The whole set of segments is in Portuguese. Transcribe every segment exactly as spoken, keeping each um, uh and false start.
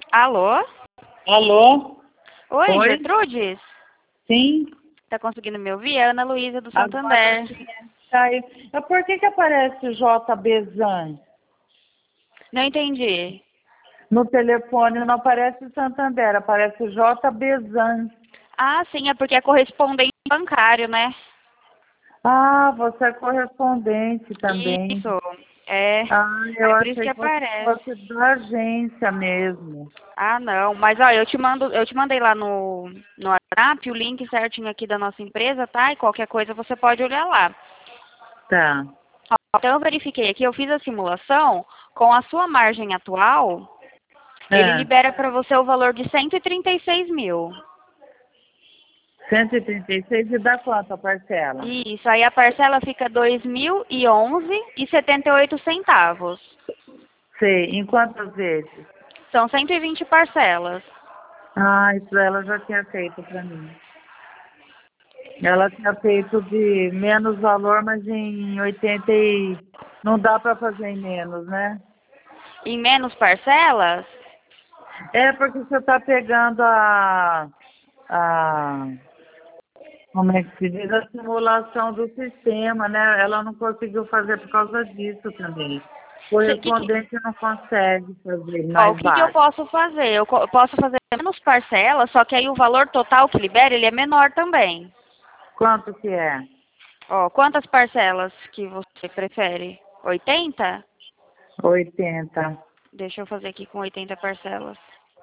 Alô? Alô? Oi, Oi? Gertrudes? Sim? Tá conseguindo me ouvir? É a Ana Luísa do Agora Santander. sim. Tá aí. Mas por que que aparece J B Zan? Não entendi. No telefone não aparece Santander, aparece J B Zan. Ah, sim, é porque é correspondente bancário, né? Ah, você é correspondente também. Isso. É. Ah, eu Aí por isso que achei que você aparece. fosse da agência mesmo. Ah, não. Mas ó, eu te mando, eu te mandei lá no, no WhatsApp o link certinho aqui da nossa empresa, tá? E qualquer coisa você pode olhar lá. Tá. Ó, então eu verifiquei aqui, eu fiz a simulação com a sua margem atual, ele É. libera para você o valor de cento e trinta e seis mil. cento e trinta e seis e dá quanto a parcela? Isso, aí a parcela fica dois mil e onze e setenta e oito centavos. Sei. Em quantas vezes? São cento e vinte parcelas. Ah, isso ela já tinha feito pra mim. Ela tinha feito de menos valor, mas em oitenta e... Não dá para fazer em menos, né? Em menos parcelas? É porque você está pegando a, a... Como é que se diz? A simulação do sistema, né? Ela não conseguiu fazer por causa disso também. Cê- que que- Correspondente não consegue fazer ó, o mais que, que eu baixo. posso fazer? Eu co- posso fazer menos parcelas, só que aí o valor total que libera, ele é menor também. Quanto que é? Ó, quantas parcelas que você prefere? oitenta? Oitenta. Deixa eu fazer aqui com oitenta parcelas.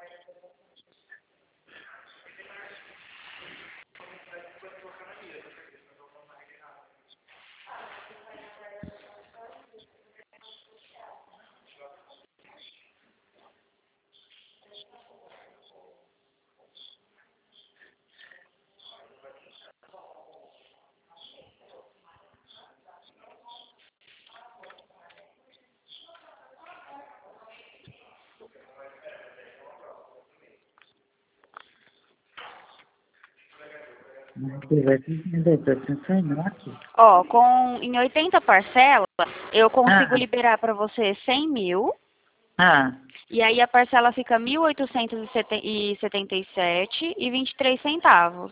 Você vai entender, estou pensando aqui. Ó, com, em oitenta parcelas, eu consigo Ah, liberar para você cem mil. ah, E aí a parcela fica mil oitocentos e setenta e sete e vinte e três centavos.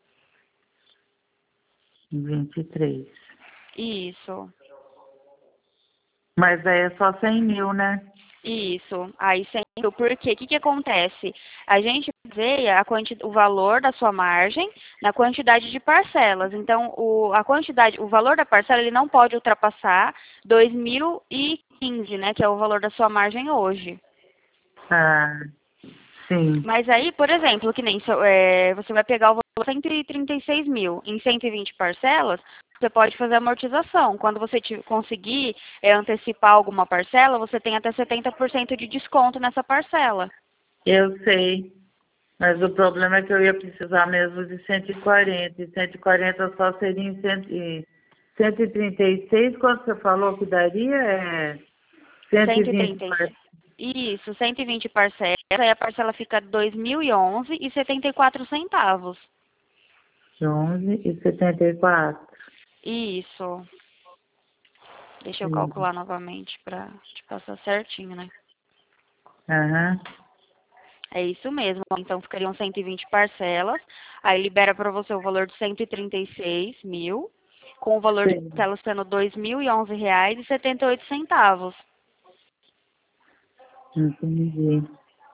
vinte e três. Isso, Mas aí é só cem mil, né? isso. Aí sempre, por quê? O que que acontece? A gente baseia a quanti, o valor da sua margem na quantidade de parcelas. Então, o, a quantidade, o valor da parcela ele não pode ultrapassar dois mil e quinze, né? Que é o valor da sua margem hoje. Ah, sim. Mas aí, por exemplo, que nem so- é, você vai pegar o valor cento e trinta e seis mil em cento e vinte parcelas, você pode fazer amortização. Quando você te- conseguir é, antecipar alguma parcela, você tem até setenta por cento de desconto nessa parcela. Eu sei. Mas o problema é que eu ia precisar mesmo de cento e quarenta. E cento e quarenta só seria em cem e cento e trinta e seis. Quanto você falou que daria? É cento e vinte. cento e trinta e seis. Isso, cento e vinte parcelas, aí a parcela fica dois mil e onze e setenta e quatro centavos. onze e setenta e quatro. Isso. Deixa eu Sim. calcular novamente para te passar certinho, né? Aham. É isso mesmo. Então ficariam cento e vinte parcelas. Aí libera para você o valor de cento e trinta e seis mil, com o valor de Sim. parcelas sendo dois mil e onze reais e setenta e oito centavos. Entendi.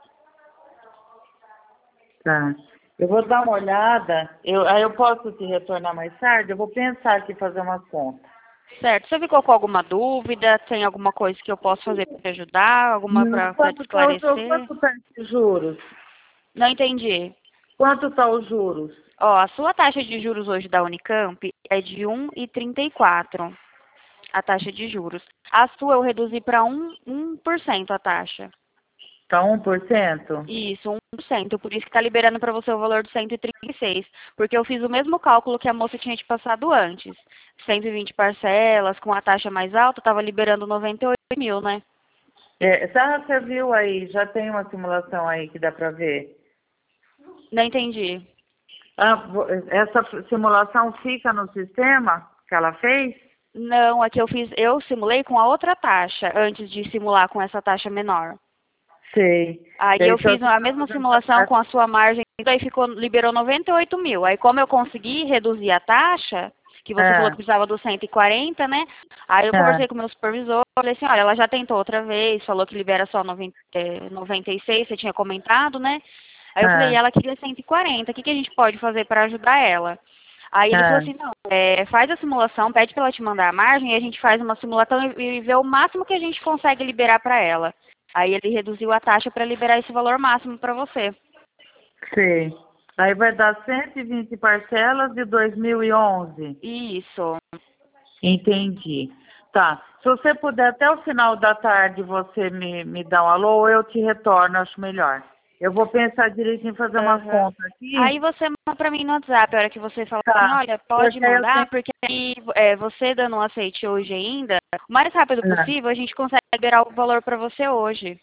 Tá. Eu vou dar uma olhada. Eu, aí eu posso te retornar mais tarde? Eu vou pensar aqui fazer uma conta. Certo. Você ficou com alguma dúvida? Tem alguma coisa que eu posso fazer para te ajudar? Alguma Não. para te Quanto está o ju- esclarecer? quanto tá esses juros? Não entendi. Quanto está os juros? Ó, a sua taxa de juros hoje da Unicamp é de um vírgula trinta e quatro, a taxa de juros. A sua eu reduzi para um um por cento a taxa. Está um por cento? Isso, um por cento. Por isso que está liberando para você o valor de cento e trinta e seis. Porque eu fiz o mesmo cálculo que a moça tinha te passado antes. cento e vinte parcelas, com a taxa mais alta, estava liberando noventa e oito mil, né? É, tá, você viu aí, já tem uma simulação aí que dá para ver. Não entendi. Ah, vo- essa simulação fica no sistema que ela fez? Não, é que eu fiz, eu simulei com a outra taxa, antes de simular com essa taxa menor. Sei. Aí Daí eu só fiz a mesma simulação com a sua margem, aí ficou, liberou noventa e oito mil. Aí como eu consegui reduzir a taxa, que você falou É, que precisava dos cento e quarenta, né? Aí eu é, conversei com o meu supervisor, falei assim, olha, ela já tentou outra vez, falou que libera só noventa, eh, noventa e seis, você tinha comentado, né? Aí eu falei, e é, ela queria cento e quarenta, o que, que a gente pode fazer para ajudar ela? Aí ele falou é. assim, não, é, faz a simulação, pede para ela te mandar a margem, e a gente faz uma simulação e, e vê o máximo que a gente consegue liberar para ela. Aí ele reduziu a taxa para liberar esse valor máximo para você. Sei. Aí vai dar cento e vinte parcelas de dois mil e onze. Isso. Entendi. Tá. Se você puder até o final da tarde você me, me dá um alô, eu te retorno, acho melhor. Eu vou pensar direito em fazer uma Aham. conta aqui. Aí você manda para mim no WhatsApp, a hora que você fala assim, Tá. olha, pode Porque aí eu mandar, tenho. porque aí é, você dando um aceite hoje ainda, o mais rápido Ah, possível, a gente consegue liberar o valor para você hoje.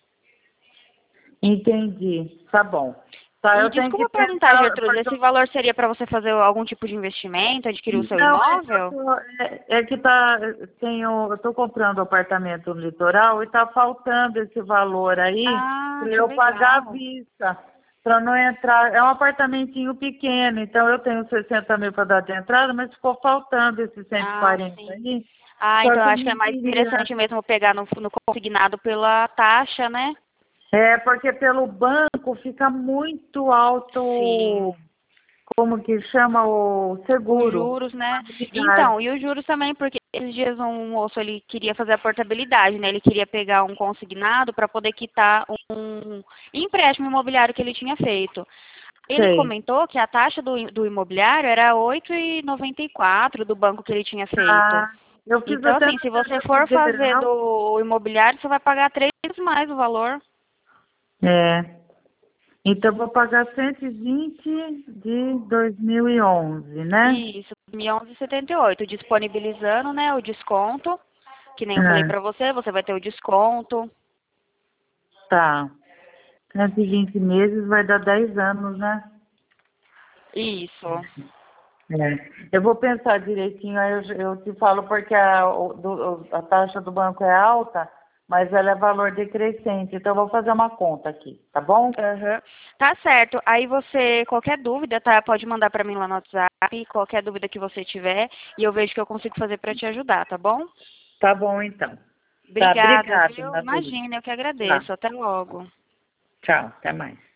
entendi. Tá bom. Tá, E eu tenho que desculpa perguntar, pensar, Gertrude, porque esse valor seria para você fazer algum tipo de investimento, adquirir o seu não, é que, eu imóvel? tô- é, é que tá, tenho, eu estou comprando apartamento no litoral e está faltando esse valor aí Ah, para que eu pagar à legal. vista, para não entrar. É um apartamentinho pequeno, então eu tenho sessenta mil para dar de entrada, mas ficou faltando esses cento e Ah, quarenta sim. aí. Ah, Só então que eu eu acho que é não mais queria. interessante mesmo pegar no, no consignado pela taxa, né? É, porque pelo banco fica muito Sim. alto, como que chama o Os seguro, juros, a né? anuidade. Então, e os juros também, porque esses dias um moço ele queria fazer a portabilidade, né? Ele queria pegar um consignado para poder quitar um empréstimo imobiliário que ele tinha feito. Ele Sei. comentou que a taxa do, do imobiliário era oito vírgula noventa e quatro do banco que ele tinha feito. Ah, eu fiz Então, até assim, na se você Casa for fazer Federal. do imobiliário, você vai pagar três vezes mais o valor. É. Então vou pagar cento e vinte de dois mil e onze, né? Isso, mil onze e setenta e oito, disponibilizando, né, o desconto, que nem eu falei Ah, pra você, você vai ter o desconto. tá. cento e vinte meses vai dar dez anos, né? Isso. É. Eu vou pensar direitinho, aí eu, eu te falo porque a, o- do- a taxa do banco é alta, mas ela é valor decrescente. Então eu vou fazer uma conta aqui, tá bom? Aham. Tá certo. Aí você, qualquer dúvida, tá? Pode mandar pra mim lá no WhatsApp, qualquer dúvida que você tiver, e eu vejo o que eu consigo fazer pra te ajudar, tá bom? Tá bom então. Tá, Obrigada, obrigada, viu? Nathalie. Imagina, eu que Tá. agradeço. Até logo. Tchau, até mais.